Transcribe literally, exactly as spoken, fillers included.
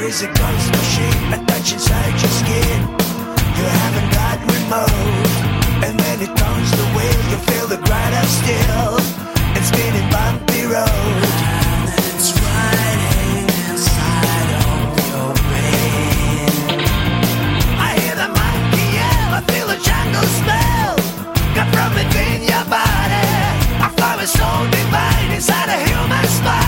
is a ghost machine, a touch inside your skin. You haven't got remote, and then it turns the wheel. You feel the grind of steel and spinning bumpy road. And it's riding inside of your brain. I hear the monkey yell, I feel the jungle smell. Got from between your body, I find a soul divine inside a human spine.